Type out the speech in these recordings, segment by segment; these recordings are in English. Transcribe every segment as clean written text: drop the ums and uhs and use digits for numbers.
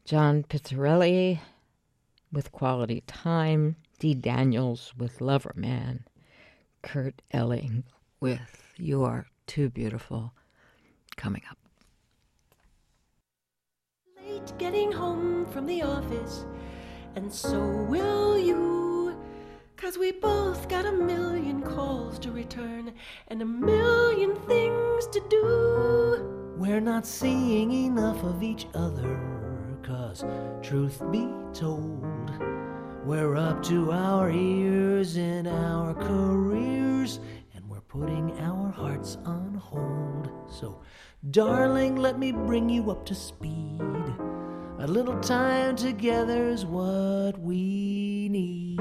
John Pizzarelli with Quality Time, Dee Daniels with Lover Man, Kurt Elling with You Are Too Beautiful, coming up. Late getting home from the office, and so will you, 'cause we both got a million calls to return and a million things to do. We're not seeing enough of each other, 'cause truth be told, we're up to our ears in our careers, and we're putting our hearts on hold. So, darling, let me bring you up to speed. A little time together's what we need.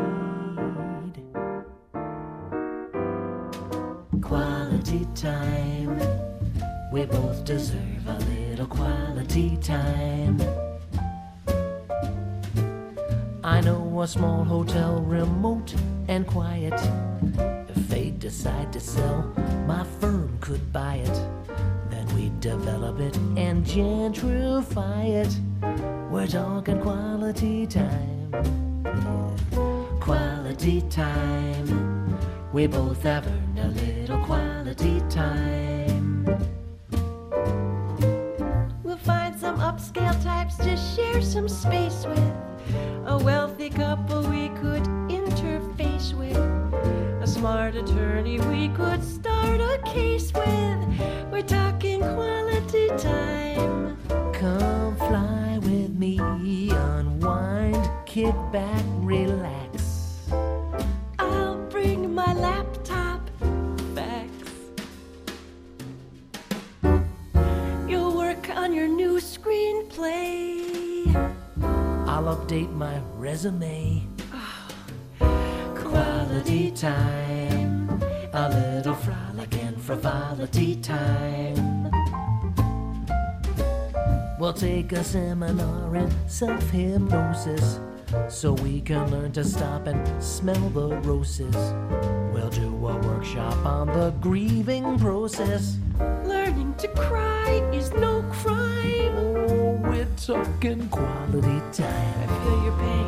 Quality time. We both deserve a little quality time. I know a small hotel, remote and quiet. If fate decide to sell, my firm could buy it. Then we'd develop it and gentrify it. We're talking quality time. Yeah. Quality time. We both have earned a little quality time. We'll find some upscale types to share some space with. A wealthy couple we could interface with. A smart attorney we could start a case with. We're talking quality time. Come fly with me, unwind, kick back, relax. I'll bring my laptop facts. You'll work on your new screenplay. I'll update my resume. Quality time, a little frolic and frivolity time. We'll take a seminar in self-hypnosis, so we can learn to stop and smell the roses. We'll do a workshop on the grieving process. Learning to cry is no crime. Oh, we're talking quality time. I feel your pain.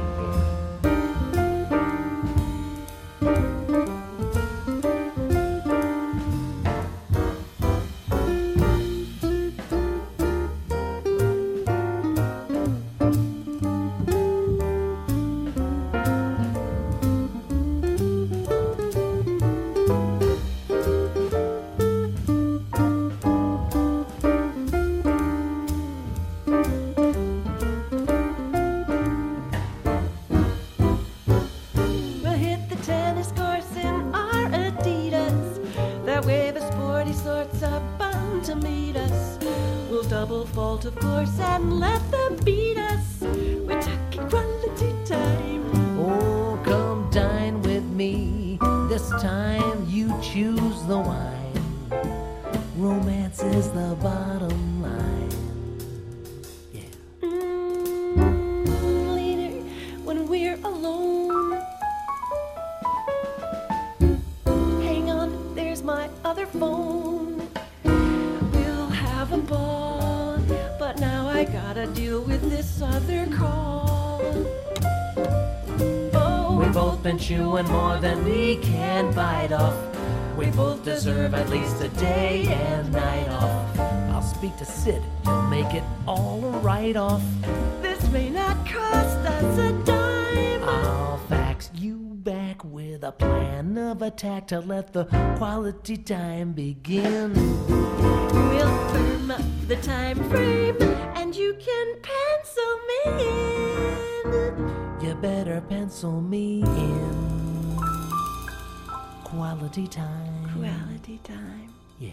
Fault, of course, and let them beat us. We're talking quality time. Oh, come dine with me. This time you choose the wine. Romance is the bottom line. Yeah. Later, when we're alone. Hang on, there's my other phone. We'll have a ball, but now I gotta deal with this other call. Oh, We've both been chewing more than we can bite off. We both deserve at least a day and night off. I'll speak to Sid, he'll make it all right off. This may not cost us a dime. I'll fax you back with a plan of attack to let the quality time begin. We'll firm up the time frame, and you can pencil me in. You better pencil me in. Quality time. Quality time. Yeah.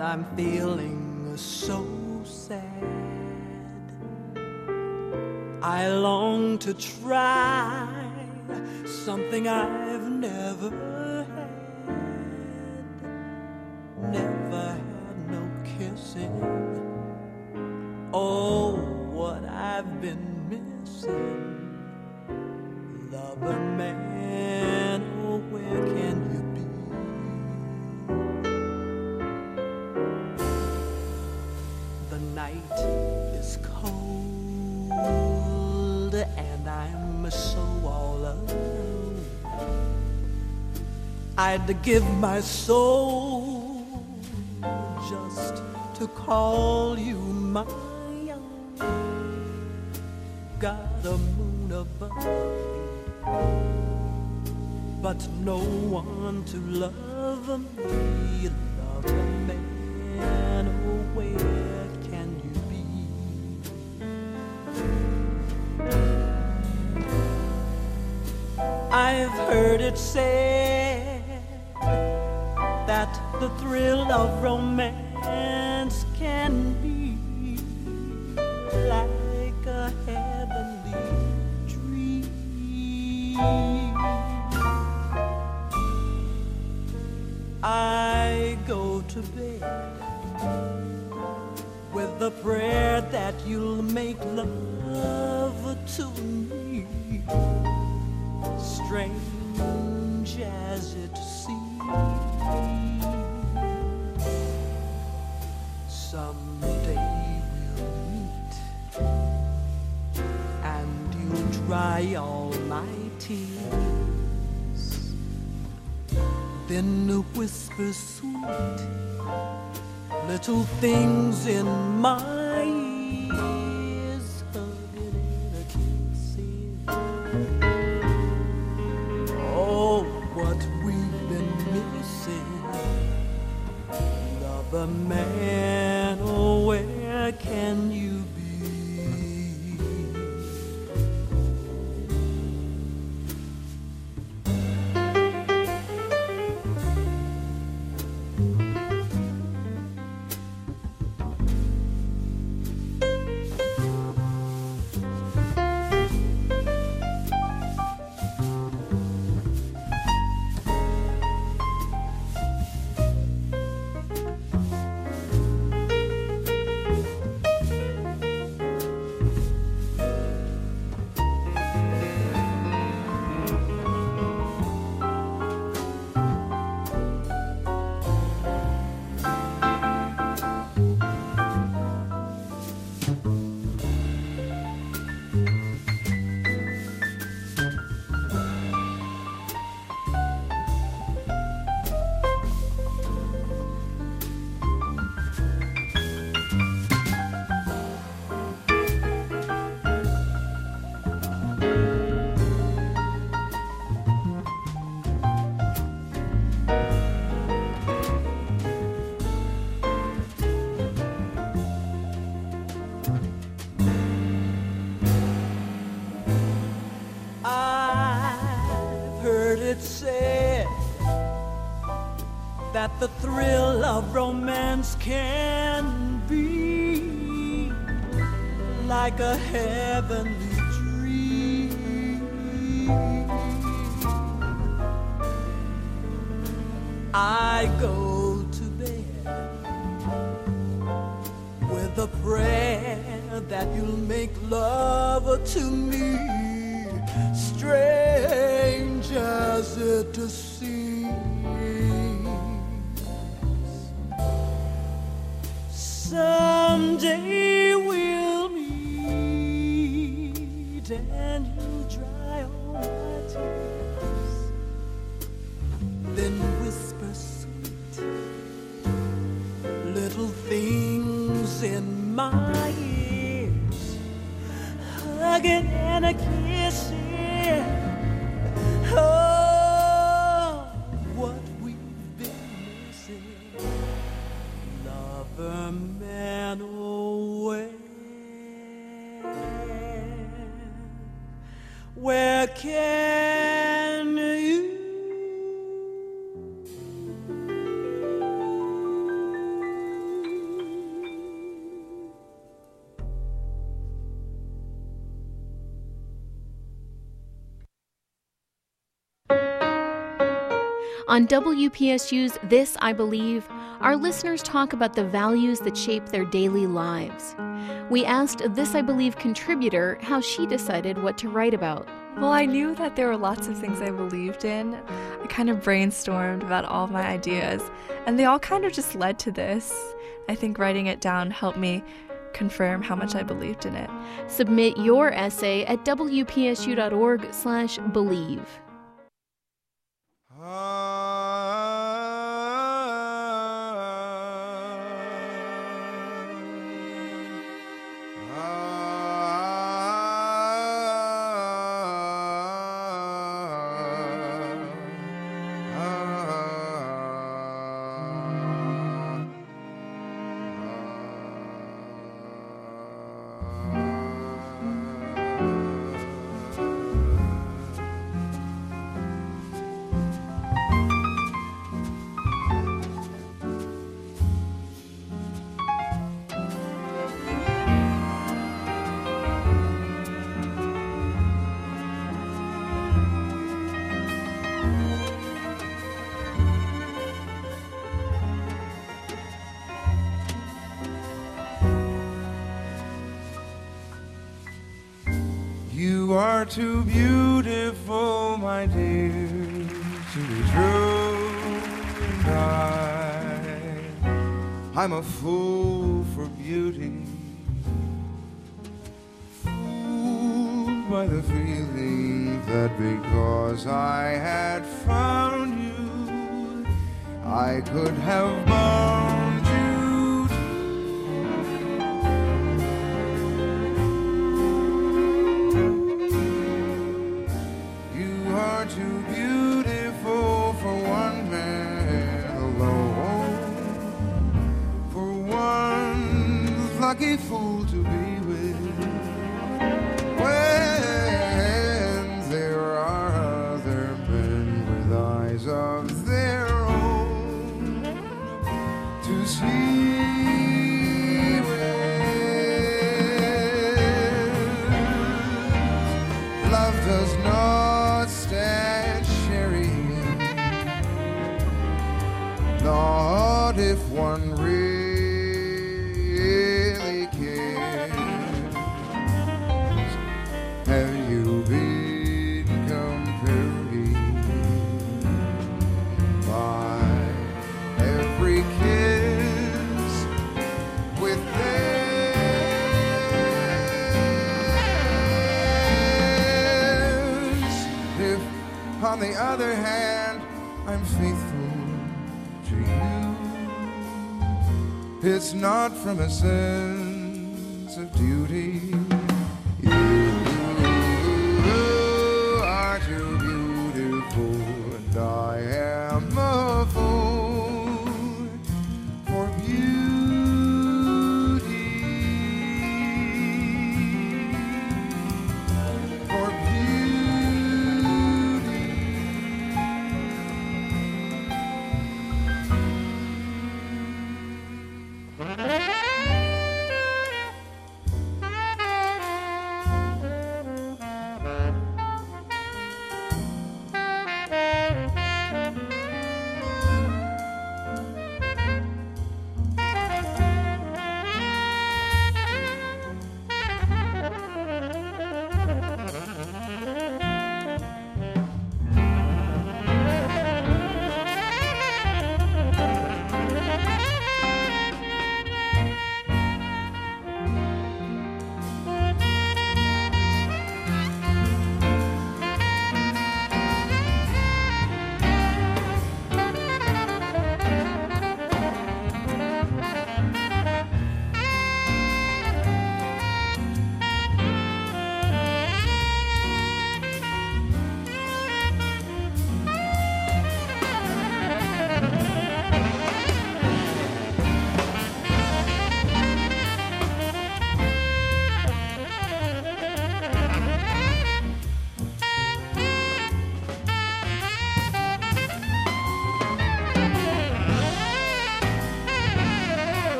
I'm feeling so sad. I long to try something I've never had. Never had no kissing. Oh, what I've been missing. Lover man, oh, where can you be? The night is cold and I'm so all alone. I'd give my soul just to call you my own. Got a moon above me, but no one to love me. Love a man, oh, where can you be? I've heard it said that the thrill of romance can be like a heavenly dream. I go to bed with the prayer that you'll make love to me, strange as it seems. Someday we'll meet and you'll dry all my tears. Then whisper sweet little things in my ears, hugging and a kissing. Oh, what we've been missing. Lover man, oh, where can you be? Said that the thrill of romance can be like a heavenly dream. I go to bed with a prayer that you'll make love to me, strange as it seems. Someday we'll meet and you'll dry all my tears. Then whisper sweet little things in my ears, hugging and a kissing. Oh, what we've been missing. Lover man, oh, where can you On WPSU's This I Believe, our listeners talk about the values that shape their daily lives. We asked This I Believe contributor how she decided what to write about. Well, I knew that there were lots of things I believed in. I kind of brainstormed about all of my ideas, and they all kind of just led to this. I think writing it down helped me confirm how much I believed in it. Submit your essay at wpsu.org/believe. You are too beautiful, my dear, to be true, and I'm a fool for beauty, fooled by the feeling that because I had found you, I could have bound you. Too beautiful for one man alone, for one lucky fool to be with, when there are other men with eyes of their own to see with. Love does not stand sharing, not if one really cares. Have you been comparing by every kiss with theirs? If on the other hand, I'm faithful to you, it's not from a sense of duty. You are too beautiful, and I am a fool for beauty. For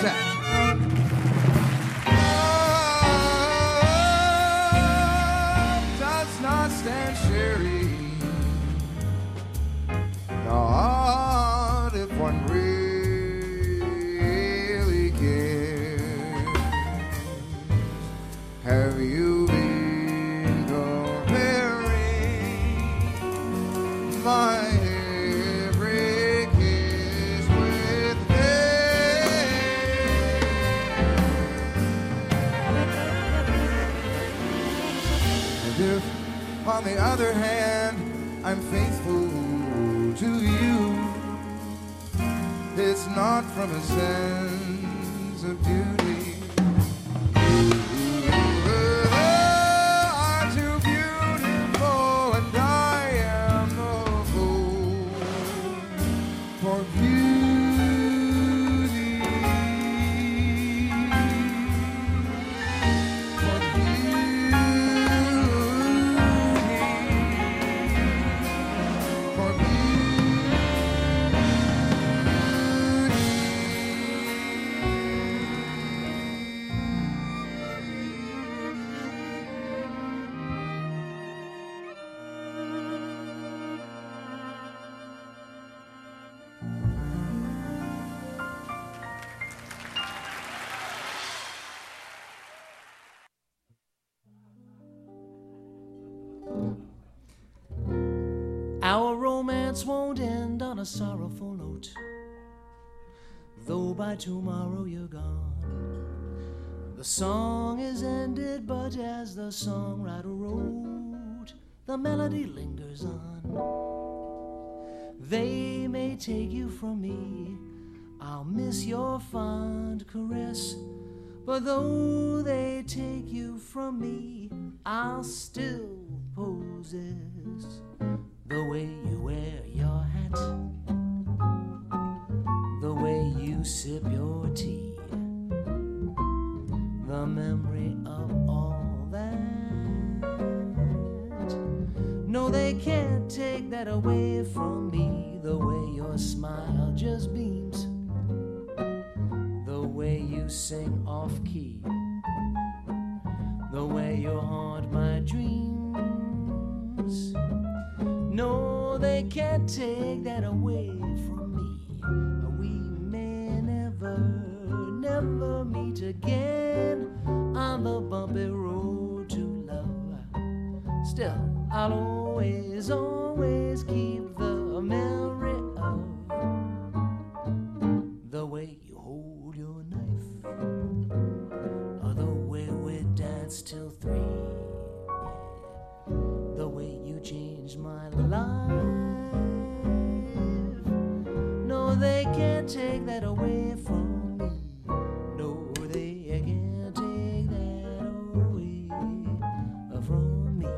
that? Love does not stand sharing. Not if one really cares. Have you been comparing my every kiss with theirs? And if, on the other hand, I'm faithful to you, it's not from a sense of duty. You are too beautiful, and I am the fool for beauty. For beauty. For Our romance won't end on a sorrowful note, though by tomorrow you're gone. The song is ended, but as the songwriter wrote, the melody lingers on. They may take you from me, I'll miss your fond caress, but though they take you from me, I'll still possess the way you wear your hat, the way you sip your tea, the memory of all that. No, they can't take that away from me, the way your smile just beams, the way you sing off key, the way you haunt my dreams. No, they can't take that away from me. We may never, never meet again on the bumpy road to love. Still, I'll always, always keep the memory of the way you hold your knife, or the way we danced till 3, the way you changed my life. No, they can't take that away from me. No, they can't take that away from me.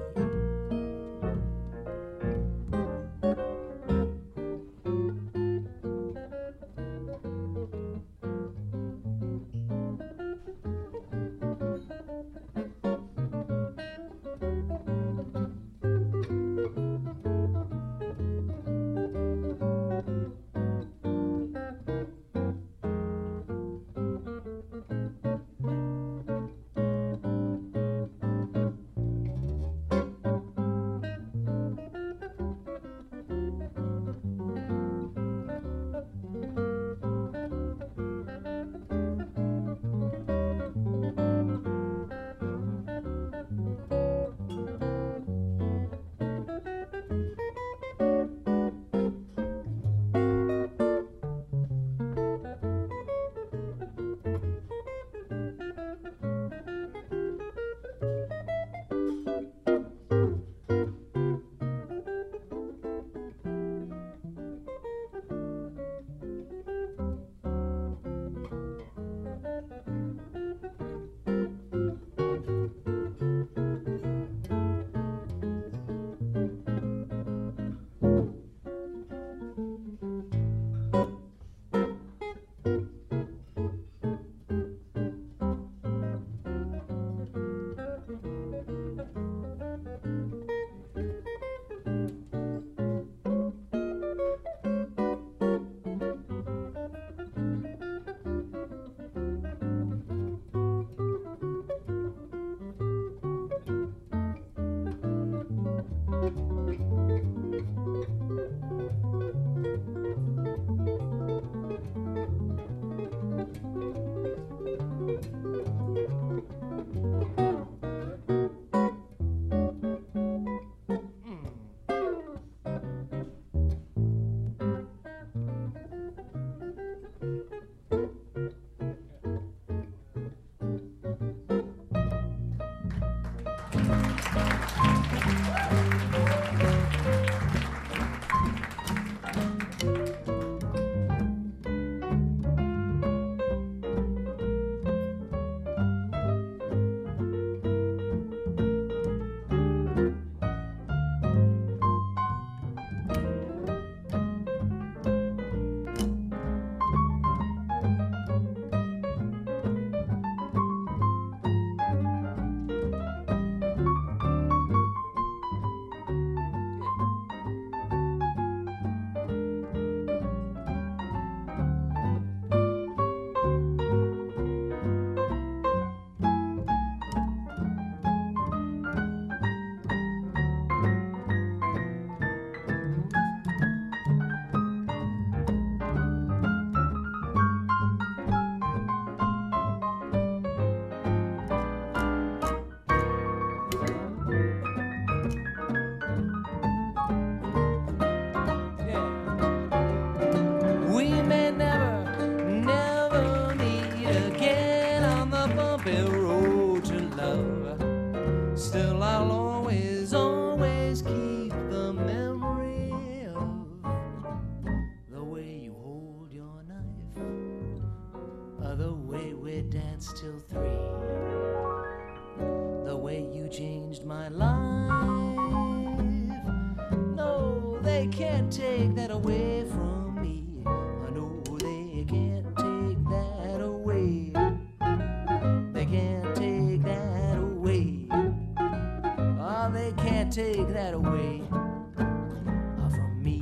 can't take that away from me. I know they can't take that away. They can't take that away. Oh, they can't take that away from me.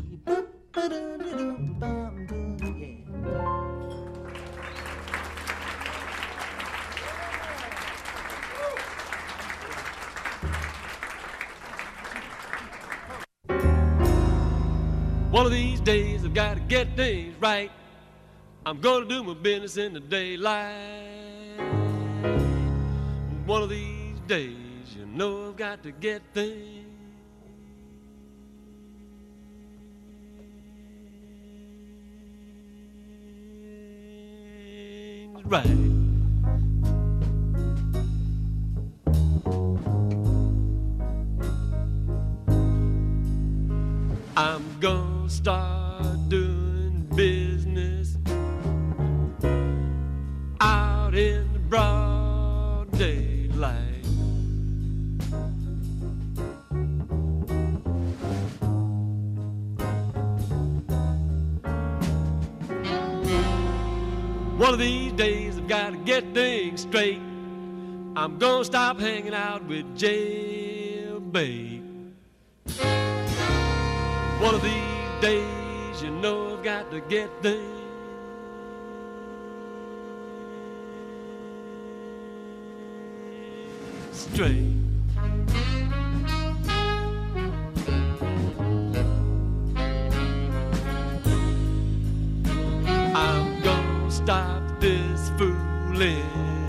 One of these days I've got to get things right. I'm gonna do my business in the daylight. One of these days, you know I've got to get things right. I'm gonna start doing business out in the broad daylight. One of these days I've got to get things straight. I'm gonna stop hanging out with jailbait. One of these days, you know I've got to get things straight. I'm gonna stop this fooling,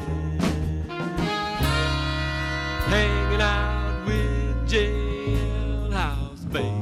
hanging out with jailhouse babe.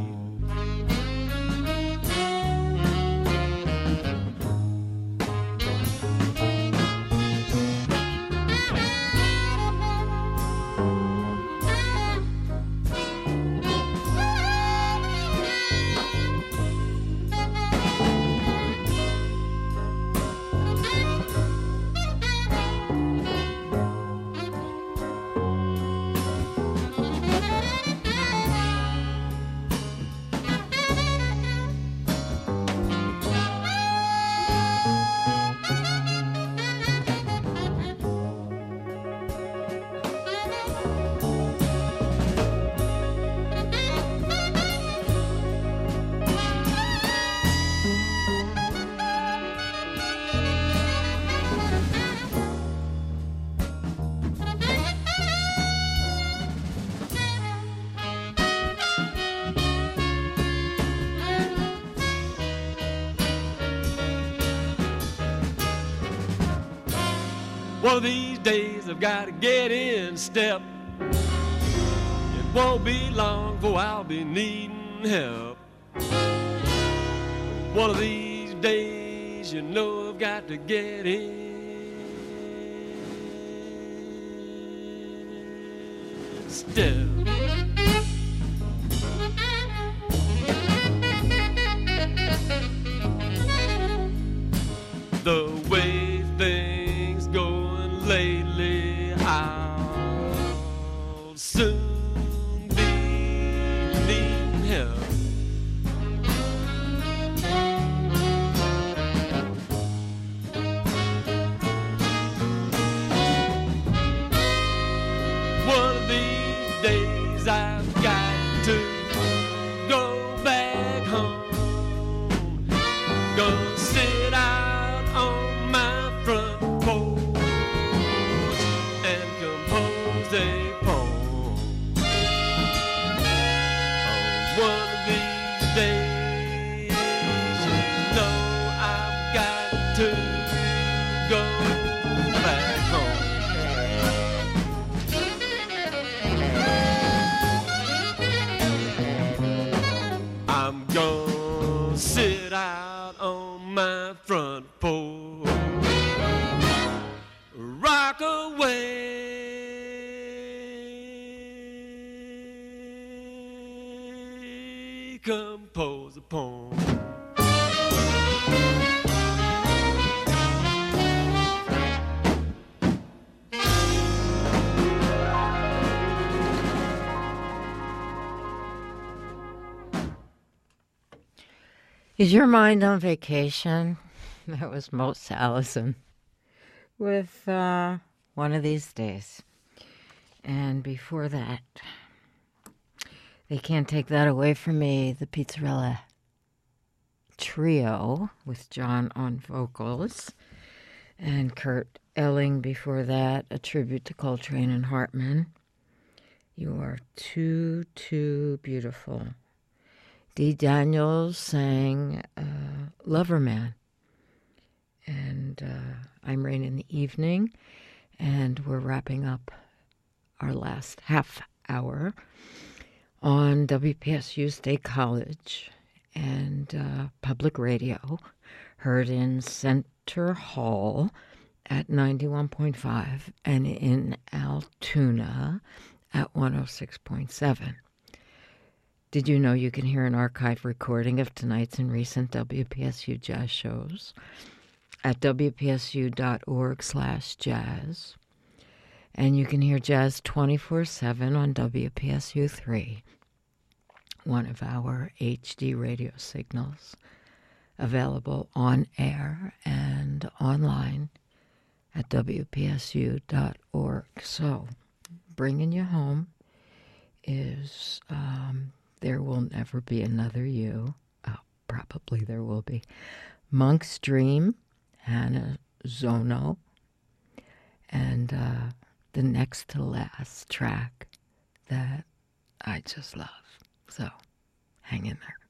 One of these days I've got to get in step. It won't be long before I'll be needing help. One of these days, you know I've got to get in step. The way things going lately, I'll soon be needing help. One of these days I've got to go back home. Gonna sit out on my front porch and compose a poem. One of these days, you know I've got to go back home. I'm gonna sit out on my front porch, rock away, compose a poem. Is your mind on vacation? That was Mose Allison with One of These Days. And before that, They Can't Take That Away From Me, the Pizzarella Trio with John on vocals. And Kurt Elling before that, a tribute to Coltrane and Hartman. You Are Too, Too Beautiful. Dee Daniels sang Lover Man. And I'm Rain in the Evening. And we're wrapping up our last half hour on WPSU State College and public radio, heard in Center Hall at 91.5 and in Altoona at 106.7. Did you know you can hear an archive recording of tonight's and recent WPSU jazz shows at wpsu.org/jazz? And you can hear jazz 24/7 on WPSU 3, one of our HD radio signals, available on air and online at wpsu.org. So, bringing you home is There Will Never Be Another You. Oh, probably there will be. Monk's Dream, Hannah Zono, and the next to last track that I just love. So, hang in there.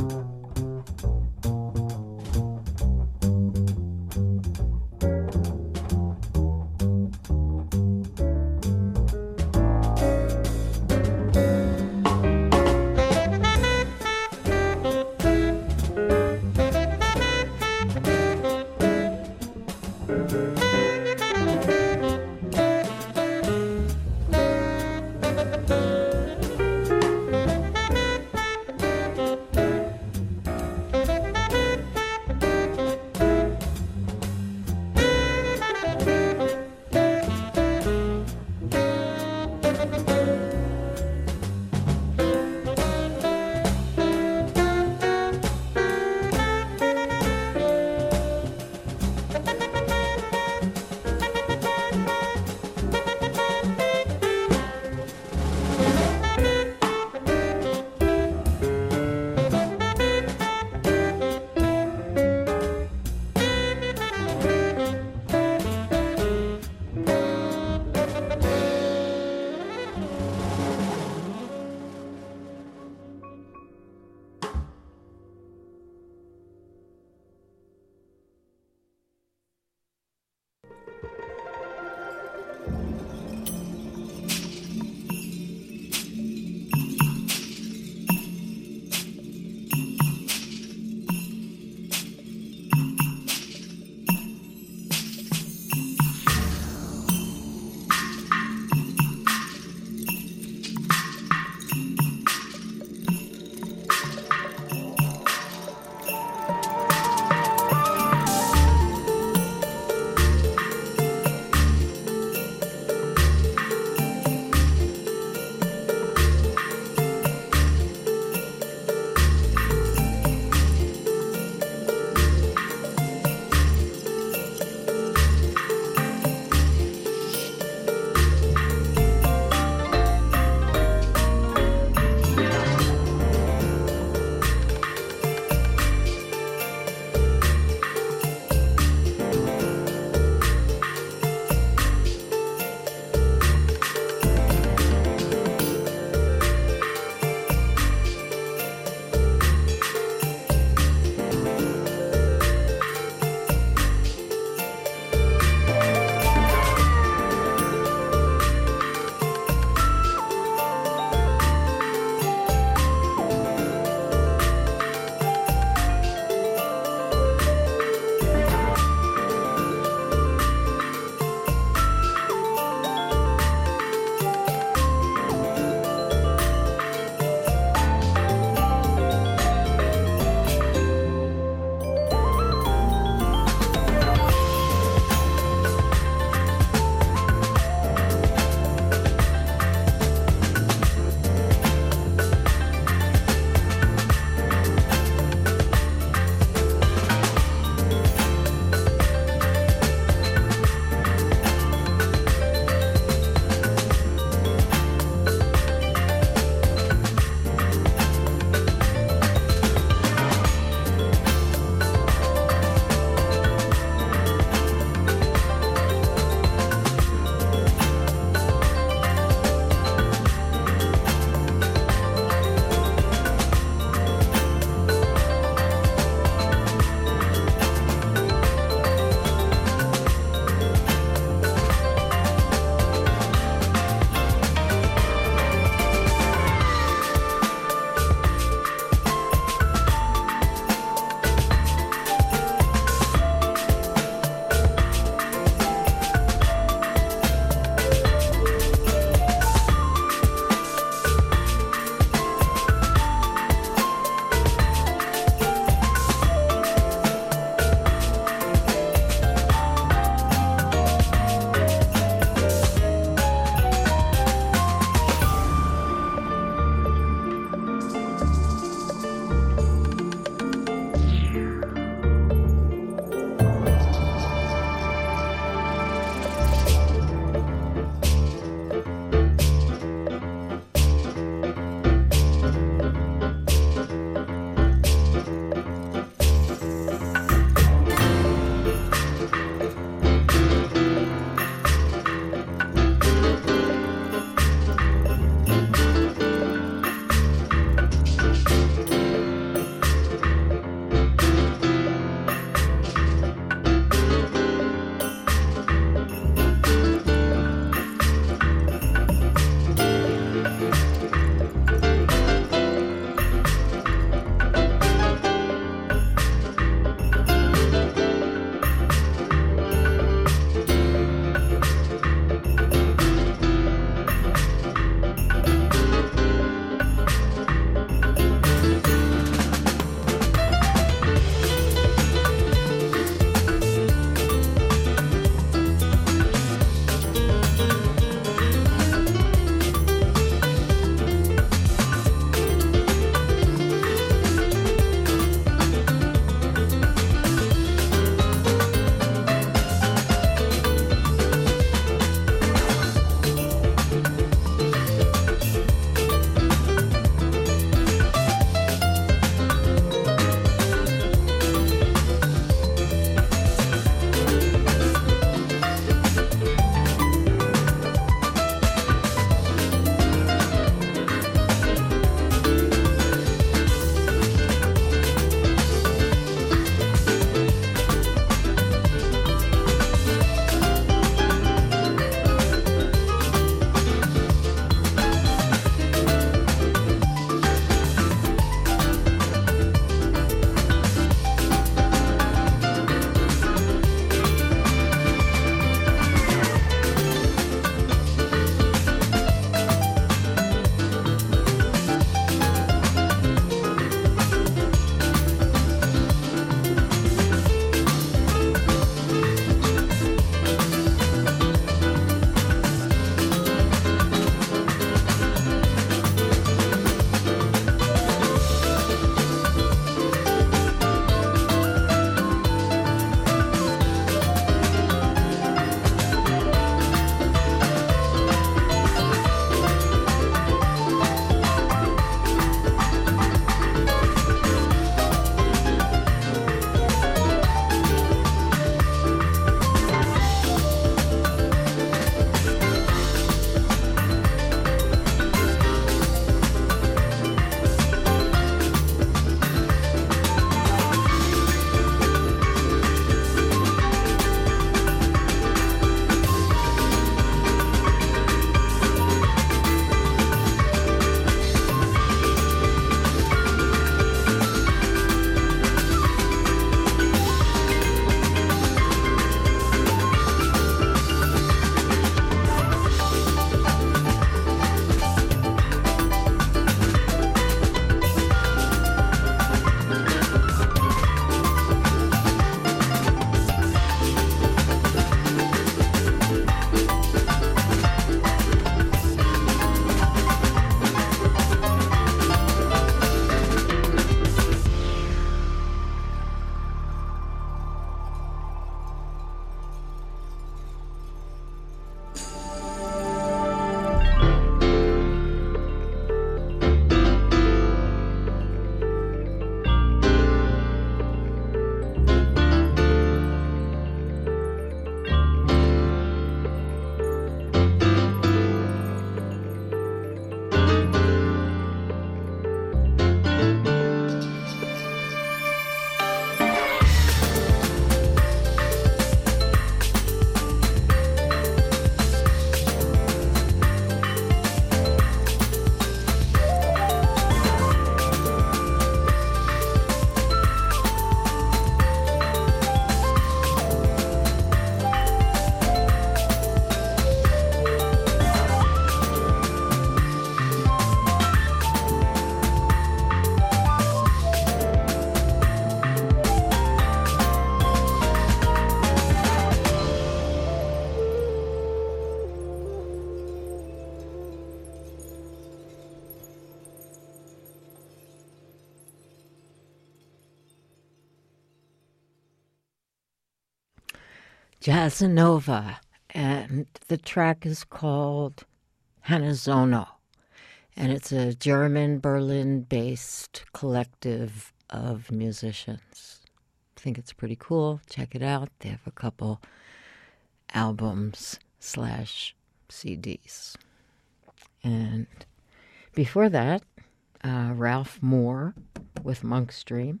Jazzanova, and the track is called Hanazono, and it's a German Berlin-based collective of musicians. I think it's pretty cool. Check it out. They have a couple albums / CDs. And before that, Ralph Moore with Monk's Dream.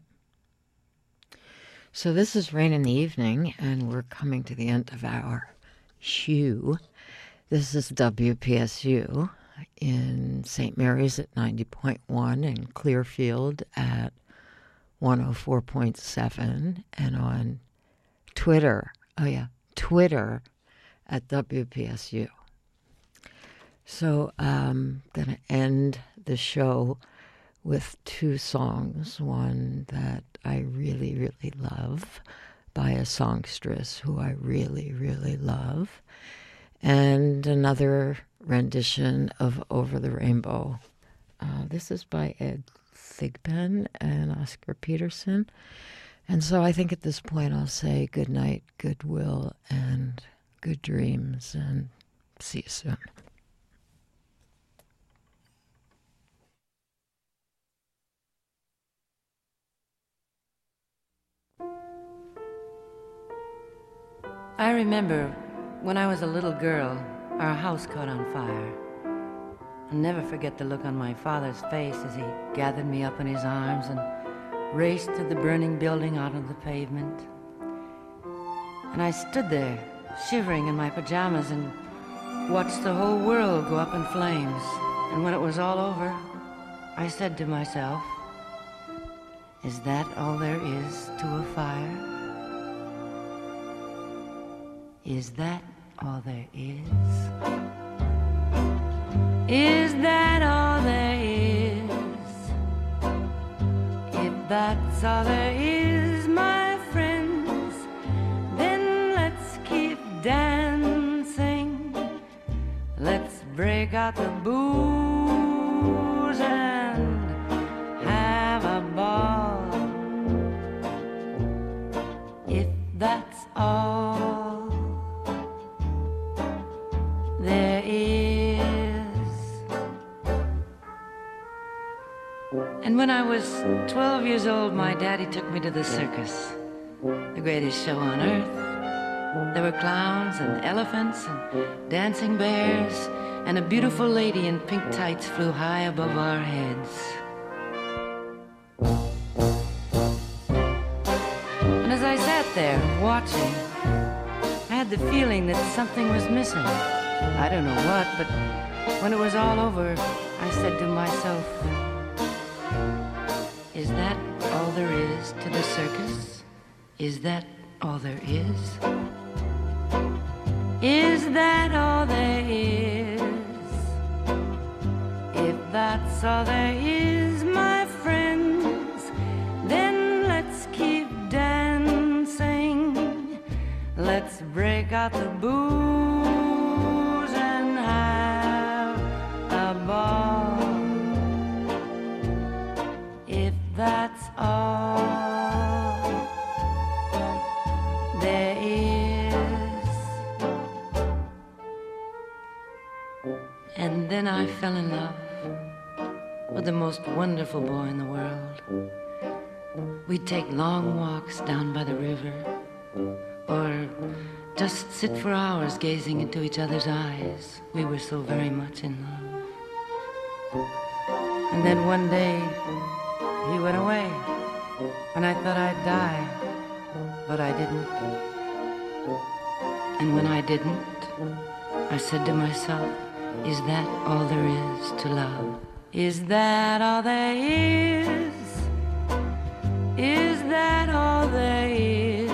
So this is Rain in the Evening, and we're coming to the end of our show. This is WPSU in St. Mary's at 90.1 and Clearfield at 104.7, and on Twitter, Twitter at WPSU. So I'm going to end the show with two songs, one that I really, really love by a songstress who I really, really love, and another rendition of Over the Rainbow. This is by Ed Thigpen and Oscar Peterson. And so I think at this point I'll say good night, goodwill, and good dreams, and see you soon. I remember when I was a little girl, our house caught on fire. I'll never forget the look on my father's face as he gathered me up in his arms and raced to the burning building out on the pavement. And I stood there, shivering in my pajamas, and watched the whole world go up in flames. And when it was all over, I said to myself, is that all there is to a fire? Is that all there is? Is that all there is? If that's all there is, my friends, then let's keep dancing. Let's break out the booze and have a ball. If that's all there is. And when I was 12 years old, my daddy took me to the circus, the greatest show on earth. There were clowns and elephants and dancing bears, and a beautiful lady in pink tights flew high above our heads. And as I sat there watching, I had the feeling that something was missing. I don't know what, but when it was all over, I said to myself, is that all there is to the circus? Is that all there is? Is that all there is? If that's all there is, my friends, then let's keep dancing. Let's break out the booze and have a ball. If that's all there is. And then I fell in love with the most wonderful boy in the world. We'd take long walks down by the river, or just sit for hours gazing into each other's eyes. We were so very much in love. And then one day, he went away, and I thought I'd die, but I didn't. And when I didn't, I said to myself, is that all there is to love? Is that all there is? Is that all there is?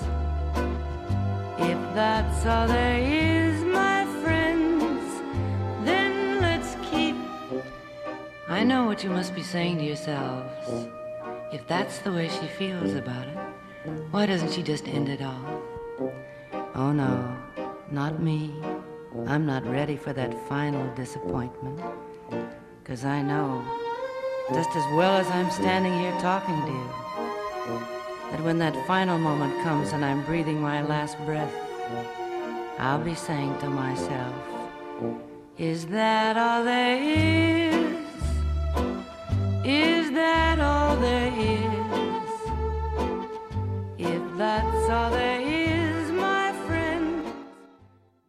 If that's all there is, my friends, then let's keep. I know what you must be saying to yourselves. If that's the way she feels about it, why doesn't she just end it all? Oh no, not me. I'm not ready for that final disappointment. 'Cause I know, just as well as I'm standing here talking to you, that when that final moment comes and I'm breathing my last breath, I'll be saying to myself, is that all there is? Is that all there is? If that's all there